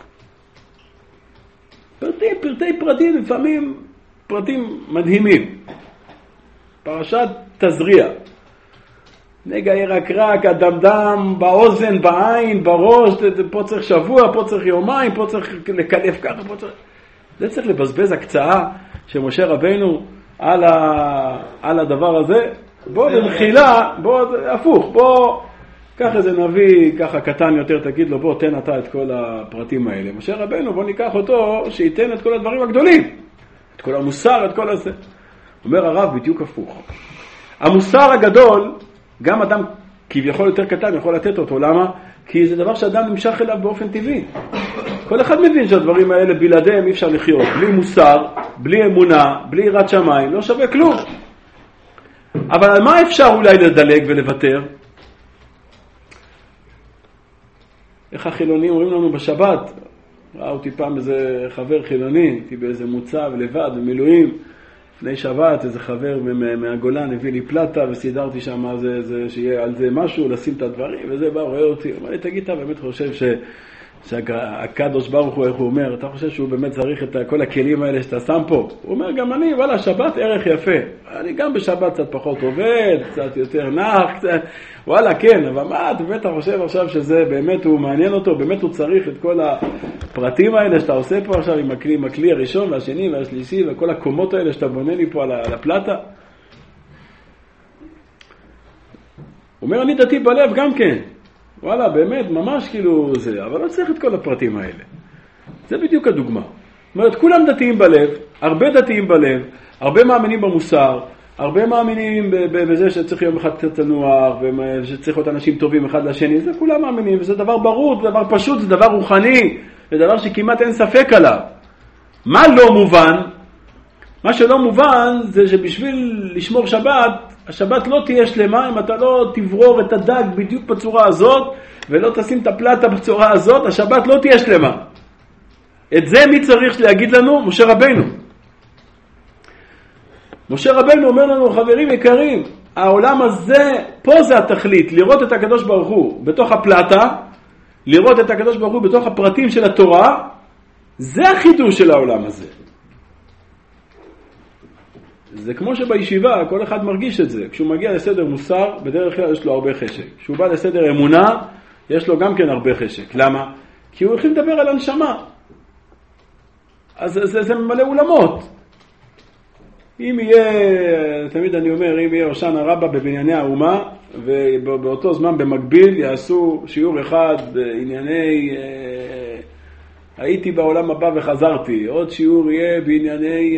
פרטים, לפעמים פרטים מדהימים. פרשת תזריע. נגע ירקרק, הדמדם, באוזן, בעין, בראש, פה צריך שבוע, פה צריך יומיים, פה צריך לקלף ככה, פה צריך... זה צריך לבזבז הקצאה שמשה רבינו על הדבר הזה. בוא במחילה, בוא, קח איזה נביא ככה קטן יותר, תגיד לו, בוא תן אתה את כל הפרטים האלה. משה רבינו, בוא ניקח אותו, שייתן את כל הדברים הגדולים. את כל המוסר, את כל הזה. אומר הרב, בדיוק הפוך. המוסר הגדול, גם אדם כביכול יותר קטן יכול לתת אותו. למה? כי זה דבר שאדם נמשך אליו באופן טבעי. כל אחד מבין שהדברים האלה בלעדיהם אי אפשר לחיות. בלי מוסר, בלי אמונה, בלי יראת שמיים, לא שווה כלום. אבל על מה אפשר אולי לדלג ולוותר? איך החילונים אומרים לנו בשבת? ראה אותי פעם איזה חבר חילוני, הייתי באיזה מוצא ולבד, במילואים. לפני שבת איזה חבר מהגולן הביא לי פלטה וסידרתי שם שיהיה על זה משהו, לשים את הדברים, וזה בא, רואה אותי. אומר לי, תגיד, אתה באמת חושב שהקדוש ברוך הוא, איך הוא אומר, אתה חושב שהוא באמת צריך את כל הכלים האלה שאתה שם פה? הוא אומר, גם אני, וואלה, שבת ערך יפה. אני גם בשבת קצת פחות עובד, קצת יותר נח, קצת, וואלה, כן, אבל מה, אתה באמת חושב עכשיו שזה באמת הוא מעניין אותו, באמת הוא צריך את כל הפרטים האלה שאתה עושה פה עכשיו עם הכלי הראשון והשני והשלישי וכל הקומות האלה שאתה בונה לי פה על הפלטה? הוא אומר, אני דתי בלב גם כן. וואלה, באמת, ממש כאילו זה, אבל לא צריך את כל הפרטים האלה. זה בדיוק הדוגמה. זאת אומרת, כולם דתיים בלב, הרבה דתיים בלב, הרבה מאמינים במוסר, הרבה מאמינים בזה שצריך יום אחד קצת תנוח, ושצריך להיות אנשים טובים אחד לשני, זה כולם מאמינים, וזה דבר ברור, זה דבר פשוט, זה דבר רוחני, זה דבר שכמעט אין ספק עליו. מה לא מובן? מה שלא מובן זה שבשביל לשמור שבת, השבת לא תהיה שלמה אם אתה לא תברור את הדג בדיוק בצורה הזאת, ולא תשים את הפלטה בצורה הזאת, השבת לא תהיה שלמה. את זה מי צריך להגיד לנו? משה רבנו. משה רבנו אומר לנו, חברים יקרים, העולם הזה, פה זה התכלית, לראות את הקדוש ברוך הוא בתוך הפלטה, לראות את הקדוש ברוך הוא בתוך הפרטים של התורה, זה החידוש של העולם הזה. זה כמו שבישיבה, כל אחד מרגיש את זה. כשהוא מגיע לסדר מוסר, בדרך כלל יש לו הרבה חשק. כשהוא בא לסדר אמונה, יש לו גם כן הרבה חשק. למה? כי הוא הולכים לדבר על הנשמה. אז זה ממלא אולמות. אם יהיה, תמיד אני אומר, אם יהיה הושענא רבה בבנייני האומה, ובאותו זמן במקביל יעשו שיעור אחד בענייני הייתי בעולם הבא וחזרתי. עוד שיעור יהיה בענייני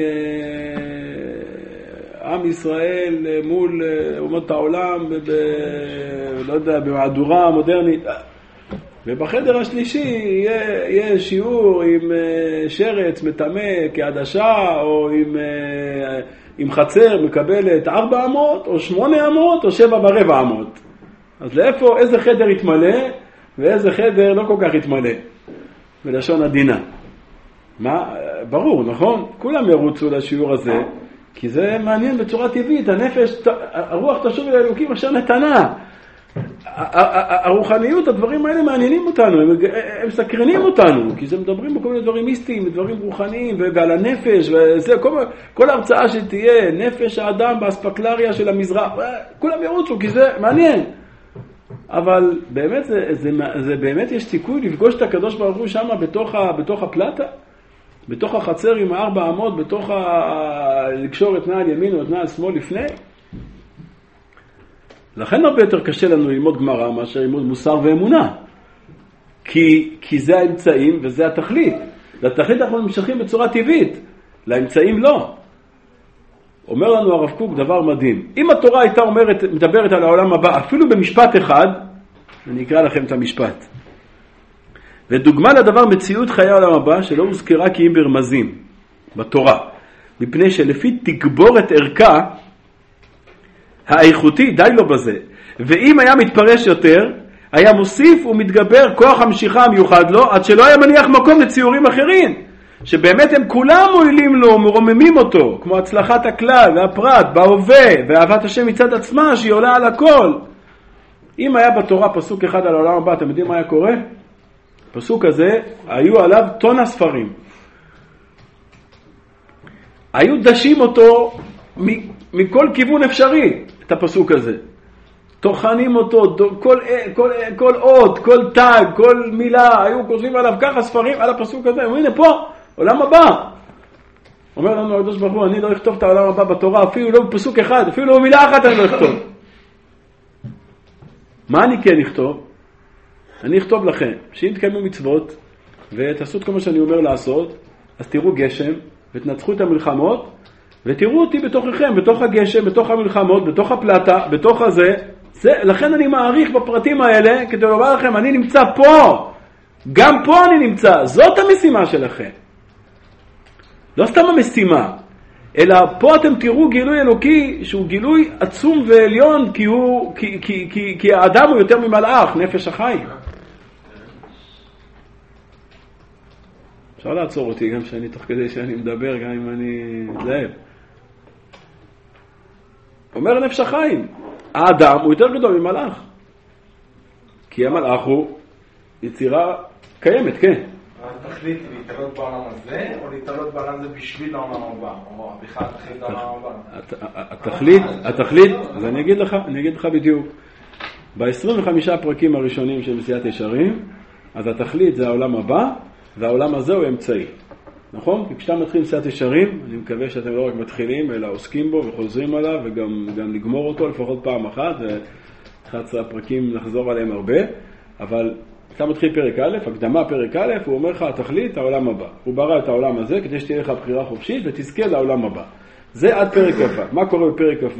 עם ישראל מול אומות העולם, לא יודע, במהדורה מודרנית. ובחדר השלישי יהיה שיעור עם שרץ מטמא כעדשה, או עם חצר מקבלת 400 או 800 או 7,400. אז לאיפה, איזה חדר יתמלא ואיזה חדר לא כל כך יתמלא בלשון עדינה. מה? ברור, נכון? כולם ירוצו לשיעור הזה, כי זה מעניין בצורה טבעית. הנפש, הרוח תשוב אל האלוקים אשר נתנה. הרוחניות, הדברים האלה מעניינים אותנו, הם סקרנים אותנו, כי זה מדברים בכל מיני דברים מיסטיים, דברים רוחניים, ועל הנפש, וזה, כל הרצאה שתהיה, נפש האדם באספקלריה של המזרח, כולם ירוצו, כי זה מעניין. אבל באמת, זה באמת יש סיכוי לפגוש את הקדוש ברוך הוא שם בתוך הפלטה, בתוך החצר עם 400, לקשור את נעל ימין או את נעל שמאל לפני. לכן הרבה יותר קשה לנו ללמוד גמרא מאשר ללמוד מוסר ואמונה. כי זה האמצעים וזה התכלית. לתכלית אנחנו נמשכים בצורה טבעית, לאמצעים לא. אומר לנו הרב קוק דבר מדהים. אם התורה הייתה מדברת על העולם הבא, אפילו במשפט אחד, אני אקרא לכם את המשפט. ודוגמה לדבר מציאות חיי העולם הבא, שלא הוזכרה כי אם ברמזים בתורה. מפני שלפי תגבורת ערכה, האיכותי, די לו בזה. ואם היה מתפרש יותר, היה מוסיף ומתגבר כוח המשיכה המיוחד לו, עד שלא היה מניח מקום לציורים אחרים, שבאמת הם כולם מועילים לו, מרוממים אותו, כמו הצלחת הכלל והפרט, בהווה, ואהבת השם מצד עצמה, שהיא עולה על הכל. אם היה בתורה פסוק אחד על העולם הבא, אתם יודעים מה היה קורה? פסוק הזה, היו עליו טון הספרים. היו דשים אותו מכל כיוון אפשרי, את הפסוק הזה. תוכנים אותו, כל אות, כל תג, כל מילה, היו כותבים עליו ככה ספרים על הפסוק הזה. הנה פה, עולם הבא. אומר לנו הקדוש ברוך הוא, אני לא אכתוב את העולם הבא בתורה, אפילו לא בפסוק אחד, אפילו לא מילה אחת אני לא אכתוב. מה אני כן אכתוב? אני אכתוב לכם, שאם תקיימו מצוות, ותעשו את כל מה שאני אומר לעשות, אז תראו גשם, ותנצחו את המלחמות, ותראו אותי בתוככם, בתוך הגשם, בתוך המלחמות, בתוך הפלטה, בתוך הזה. לכן אני מעריך בפרטים האלה, כדי לומר לכם, אני נמצא פה. גם פה אני נמצא. זאת המשימה שלכם. לא סתם המשימה, אלא פה אתם תראו גילוי אלוקי, שהוא גילוי עצום ועליון, כי האדם הוא יותר ממלאך, נפש החיים. אפשר לעצור אותי גם שאני תוך כדי שאני מדבר, גם אם אני מתלהב. אומר נפש החיים, האדם הוא יותר גדול ממלאך. כי המלאך הוא יצירה קיימת, כן. התכלית היא להתעלות בעולם הזה, או להתעלות בעולם זה בשביל העולם הבא, או בכלל התכלית העולם הבא? התכלית, אז אני אגיד לך בדיוק. ב-25 פרקים הראשונים של מסיעת ישרים, אז התכלית זה העולם הבא, והעולם הזה הוא אמצעי. נכון? כי כשאתה מתחיל מסיעת ישרים, אני מקווה שאתם לא רק מתחילים, אלא עוסקים בו וחוזרים עליו, וגם לגמור אותו לפחות פעם אחת, ו11 הפרקים נחזור עליהם הרבה, אבל אתה מתחיל פרק א', הקדמה פרק א', הוא אומר לך, התכלית, העולם הבא. הוא ברא את העולם הזה כדי שתהיה לך בחירה חופשית ותזכה לעולם הבא. זה עד פרק כ"ו. מה קורה בפרק כ"ו?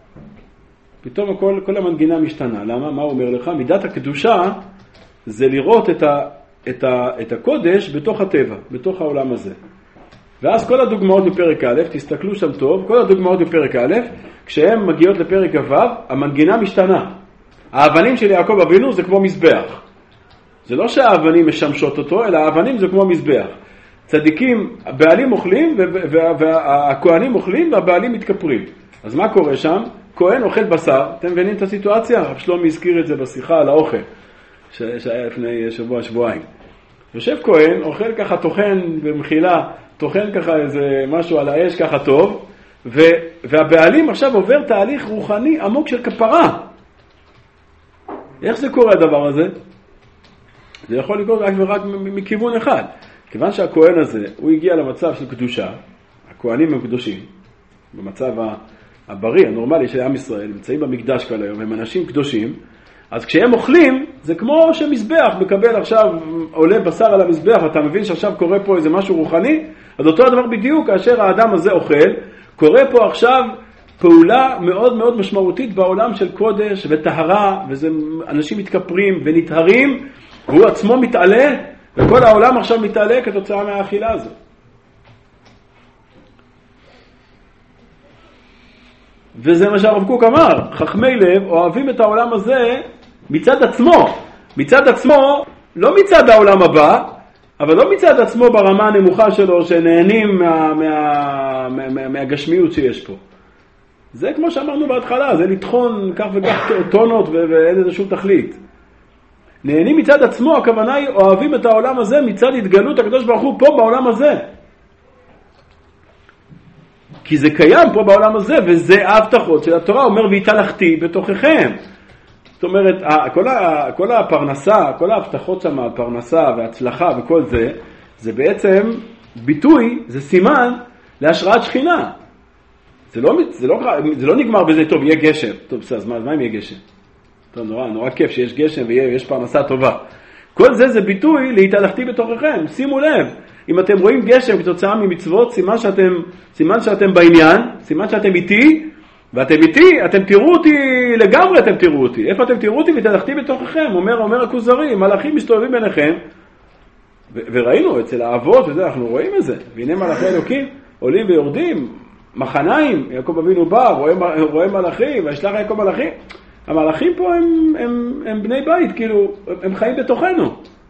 פתאום כל המנגינה משתנה. למה? מה הוא אומר לך? מידת הקדושה זה לראות את הקודש בתוך הטבע, בתוך העולם הזה. ואז כל הדוגמאות בפרק א', תסתכלו שם טוב, כל הדוגמאות בפרק א', כשהן מגיעות לפרק כ"ו, המנגינה משתנה. האבנים של יעקב אבינו זה כמו מזבח. זה לא שהאבנים משמשות אותו, אלא האבנים זה כמו מזבח. צדיקים, הבעלים אוכלים והכהנים אוכלים והבעלים מתכפרים. אז מה קורה שם? כהן אוכל בשר, אתם מבינים את הסיטואציה? רב שלומי הזכיר את זה בשיחה על האוכל, שהיה לפני שבועיים. יושב כהן, אוכל ככה, טוחן במחילה, טוחן ככה איזה משהו על האש ככה טוב, והבעלים עכשיו עובר תהליך רוחני עמוק של כפרה. איך זה קורה הדבר הזה? זה יכול לקרות רק ורק מכיוון אחד. כיוון שהכהן הזה, הוא הגיע למצב של קדושה, הכהנים הם קדושים, במצב הבריא, הנורמלי של עם ישראל, נמצאים במקדש כל היום, הם אנשים קדושים, אז כשהם אוכלים, זה כמו שמזבח מקבל עכשיו, עולה בשר על המזבח, אתה מבין שעכשיו קורה פה איזה משהו רוחני? אז אותו הדבר בדיוק, כאשר האדם הזה אוכל, קורה פה עכשיו פעולה מאוד מאוד משמעותית בעולם של קודש וטהרה, אנשים מתכפרים ונטהרים, והוא עצמו מתעלה, וכל העולם עכשיו מתעלה כתוצאה מהאכילה הזו. וזה מה שהרב קוק אמר, חכמי לב אוהבים את העולם הזה מצד עצמו. מצד עצמו, לא מצד העולם הבא, אבל לא מצד עצמו ברמה הנמוכה שלו, שנהנים מהגשמיות שיש פה. זה כמו שאמרנו בהתחלה, זה לטחון כך וכך טונות ואין איזה שום תכלית. נהנים מצד עצמו, הכוונה היא אוהבים את העולם הזה מצד התגלות הקדוש ברוך הוא פה בעולם הזה. כי זה קיים פה בעולם הזה, וזה ההבטחות של התורה, אומר והתהלכתי בתוככם. זאת אומרת, כל הפרנסה, כל ההבטחות שם, הפרנסה וההצלחה וכל זה, זה בעצם ביטוי, זה סימן להשראת שכינה. זה לא נגמר בזה, טוב, יהיה גשם. טוב, אז מה אם יהיה גשם? טוב, נורא כיף שיש גשם ויש פרנסה טובה. כל זה ביטוי להתהלכתי בתוככם. שימו לב, אם אתם רואים גשם כתוצאה ממצוות, סימן שאתם בעניין, סימן שאתם איתי, ואתם איתי, אתם תראו אותי לגמרי, אתם תראו אותי. איפה אתם תראו אותי? והתהלכתי בתוככם. אומר הכוזרי, מלאכים מסתובבים ביניכם, וראינו אצל האבות וזה, אנחנו רואים את זה. והנה מלאכי אלוקים עולים ויורדים, מחניים, יעקב אבינו בא, רואה מלאכים, וישלח יעקב מלאכים. המלאכים פה הם בני בית, כאילו, הם חיים בתוכנו.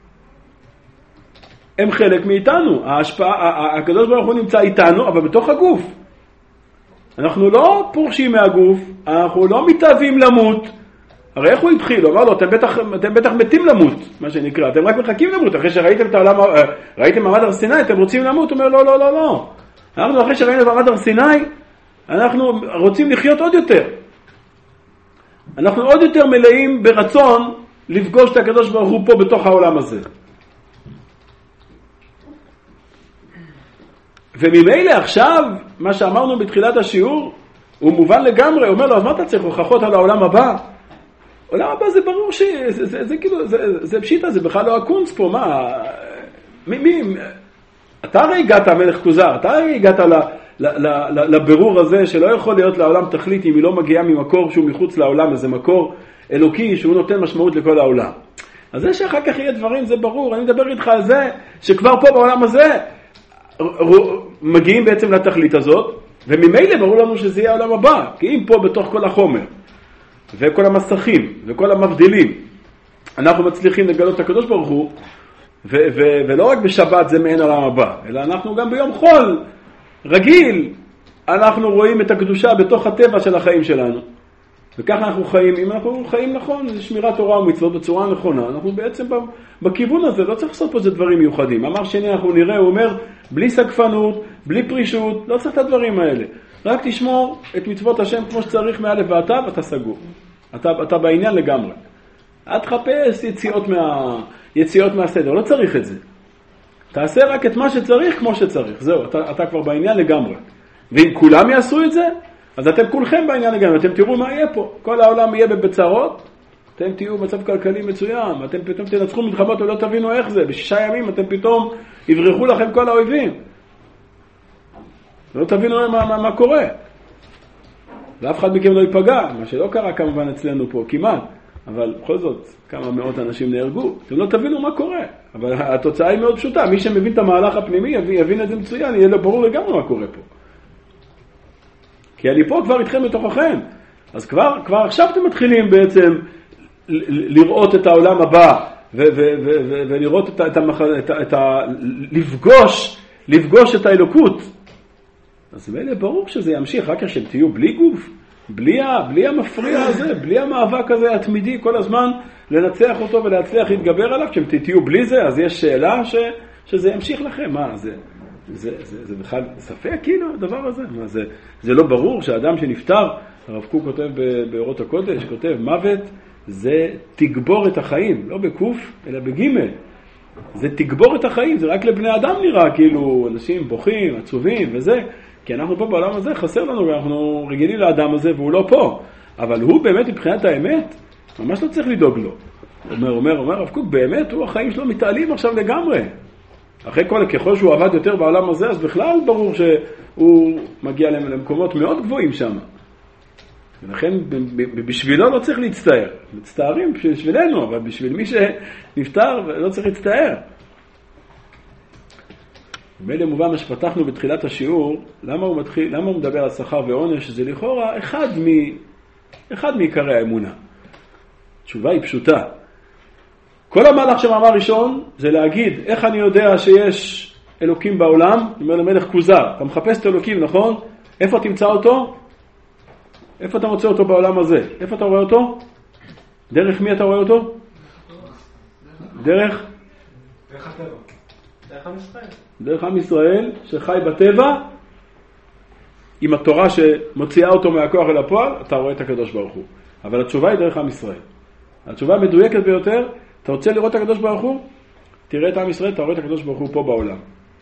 הם חלק מאיתנו. הקדוש ברוך הוא נמצא איתנו, אבל בתוך הגוף. אנחנו לא פורשים מהגוף, אנחנו לא מתאבים למות. הרי איך הוא התחיל? הוא אמר לו, אתם בטח מתים למות, מה שנקרא. אתם רק מחכים למות. אחרי שראיתם את העולם, ראיתם מעמד הר סיני, אתם רוצים למות? הוא אומר, לא, לא, לא, לא. אנחנו אחרי שראינו את מעמד הר סיני, אנחנו רוצים לחיות עוד יותר. אנחנו עוד יותר מלאים ברצון לפגוש את הקדוש ברוך הוא פה בתוך העולם הזה. וממילא עכשיו, מה שאמרנו בתחילת השיעור, הוא מובן לגמרי. הוא אומר לו, אז מה אתה צריך הוכחות על העולם הבא? העולם הבא זה ברור זה כאילו, זה פשיטה, זה בכלל לא הקונץ פה, מה? אתה הרי הגעת המלך כוזר, אתה הרי הגעת לבירור הזה שלא יכול להיות לעולם תכלית אם היא לא מגיעה ממקור שהוא מחוץ לעולם, איזה מקור אלוקי שהוא נותן משמעות לכל העולם. אז זה שאחר כך יהיה דברים, זה ברור. אני מדבר איתך על זה שכבר פה בעולם הזה מגיעים בעצם לתכלית הזאת, וממילא ברור לנו שזה יהיה העולם הבא, כי אם פה בתוך כל החומר וכל המסכים וכל המבדילים אנחנו מצליחים לגלות את הקדוש ברוך הוא, ולא רק בשבת זה מעין העולם הבא, אלא אנחנו גם ביום חול רגיל אנחנו רואים את הקדושה בתוך הטבע של החיים שלנו. וככה אנחנו חיים, אם אנחנו חיים נכון, זה שמירת תורה ומצוות בצורה נכונה, אנחנו בעצם בכיוון הזה, לא צריך לעשות פה זה דברים מיוחדים. אמר שני, אנחנו נראה, הוא אומר, בלי סגפנות, בלי פרישות, לא צריך את הדברים האלה. רק תשמור את מצוות השם כמו שצריך מאלף ועד תו, אתה סגור. אתה בעניין לגמרי. אל תחפש יציאות מהסדר, לא צריך את זה. תעשה רק את מה שצריך כמו שצריך, זהו, אתה כבר בעניין לגמרי. ואם כולם יעשו את זה, אז אתם כולכם בעניין לגמרי, אתם תראו מה יהיה פה. כל העולם יהיה בצרות, אתם תהיו במצב כלכלי מצוין, אתם פתאום תנצחו מלחמות ולא תבינו איך זה, ב6 ימים אתם פתאום יברחו לכם כל האויבים. ולא תבינו מה קורה. ואף אחד מכם לא ייפגע, מה שלא קרה כמובן אצלנו פה, כמעט. אבל בכל זאת, כמה מאות אנשים נהרגו. אתם לא תבינו מה קורה. אבל התוצאה היא מאוד פשוטה. מי שמבין את המהלך הפנימי יבין את זה מצוין, יהיה לו ברור לגמרי מה קורה פה. כי אני פה כבר איתכם בתוככם. אז כבר עכשיו אתם מתחילים בעצם לראות את העולם הבא, ולראות לפגוש את האלוקות. אז מילא ברור שזה ימשיך, רק כשאתם תהיו בלי גוף, בלי המפריע הזה, בלי המאבק הזה התמידי, כל הזמן לנצח אותו ולהצליח להתגבר עליו, כשאתם תהיו בלי זה, אז יש שאלה שזה ימשיך לכם. מה, זה בכלל ספק כאילו הדבר הזה? מה, זה לא ברור שהאדם שנפטר, הרב קוק כותב באורות הקודש, כותב מוות זה תגבור את החיים, לא בקוף אלא בגימל. זה תגבור את החיים, זה רק לבני אדם נראה כאילו אנשים בוכים, עצובים וזה, כי אנחנו פה בעולם הזה חסר לנו ואנחנו רגילים לאדם הזה והוא לא פה, אבל הוא באמת מבחינת האמת ממש לא צריך לדאוג לו. אומר הרב קוק, באמת הוא החיים שלו מתעלים עכשיו לגמרי. אחרי ככל שהוא עבד יותר בעולם הזה, אז בכלל ברור שהוא מגיע למקומות מאוד גבוהים שם. ולכן בשבילו לא צריך להצטער. מצטערים בשבילנו, אבל בשביל מי שנפטר לא צריך להצטער. במילא מובן מה שפתחנו בתחילת השיעור, למה הוא מדבר על שכר ועונש? זה לכאורה אחד מעיקרי האמונה. התשובה היא פשוטה. כל המהלך של מאמר ראשון זה להגיד איך אני יודע שיש אלוקים בעולם. אומר למלך כוזר, אתה מחפש את אלוקים, נכון? איפה תמצא אותו? איפה אתה מוצא אותו בעולם הזה? איפה אתה רואה אותו? דרך מי אתה רואה אותו? דרך הטבע. דרך עם ישראל. דרך עם ישראל שחי בטבע, עם התורה שמוציאה אותו מהכוח אל הפועל, אתה רואה את הקדוש ברוך הוא. אבל התשובה היא דרך עם ישראל. התשובה המדויקת ביותר, אתה רוצה לראות את הקדוש ברוך הוא? תראה את עם ישראל, אתה רואה את הקדוש ברוך הוא פה בעולם.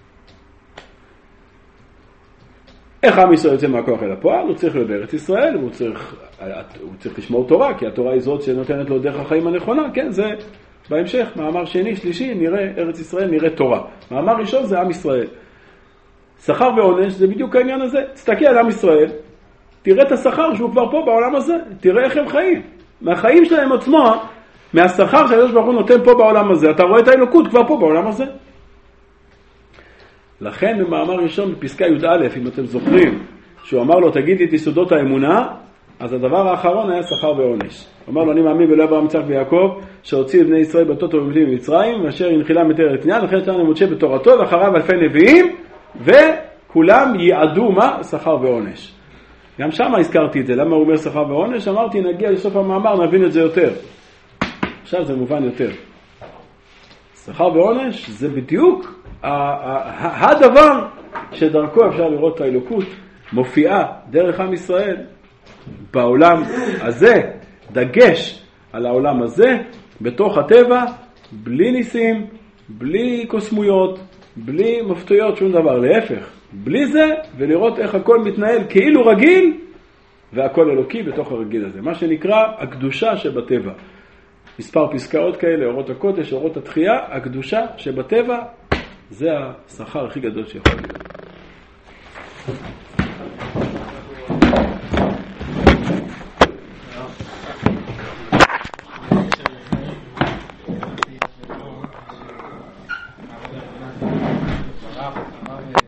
איך עם ישראל יוצא מהכוח אל הפועל? הוא צריך להיות בארץ ישראל, הוא צריך לשמור תורה, כי התורה היא זאת שנותנת לו דרך החיים הנכונה, כן, זה בהמשך, מאמר שני, שלישי, נראה ארץ ישראל, נראה תורה. מאמר ראשון זה עם ישראל. שכר ועונש זה בדיוק העניין הזה. תסתכל על עם ישראל, תראה את השכר שהוא כבר פה בעולם הזה, תראה איך הם חיים. מהחיים שלהם עצמו, מהשכר שהקדוש ברוך הוא נותן פה בעולם הזה, אתה רואה את האלוקות כבר פה בעולם הזה. לכן במאמר ראשון בפסקה י"א, אם אתם זוכרים, שהוא אמר לו תגיד לי את יסודות האמונה, אז הדבר האחרון היה שכר ועונש. הוא אמר לו, אני מאמין באלוהי אברהם יצחק ויעקב, שהוציא את בני ישראל באותות ובמבנים ממצרים, ואשר הנחילם את ארץ כנען, אחרי שתנו משה בתורתו, ואחריו אלפי נביאים, וכולם יעדו מה? שכר ועונש. גם שם הזכרתי את זה. למה הוא אומר שכר ועונש? אמרתי, נגיע לסוף המאמר, נבין את זה יותר. עכשיו זה מובן יותר. שכר ועונש זה בדיוק הדבר שדרכו אפשר לראות את האלוקות מופיעה דרך עם ישראל בעולם הזה, דגש על העולם הזה, בתוך הטבע, בלי ניסים, בלי קוסמויות, בלי מפתויות, שום דבר, להפך, בלי זה, ולראות איך הכל מתנהל כאילו רגיל, והכל אלוקי בתוך הרגיל הזה, מה שנקרא הקדושה שבטבע. מספר פסקאות כאלה, אורות הקודש, אורות התחייה, הקדושה שבטבע, זה השכר הכי גדול שיכול להיות.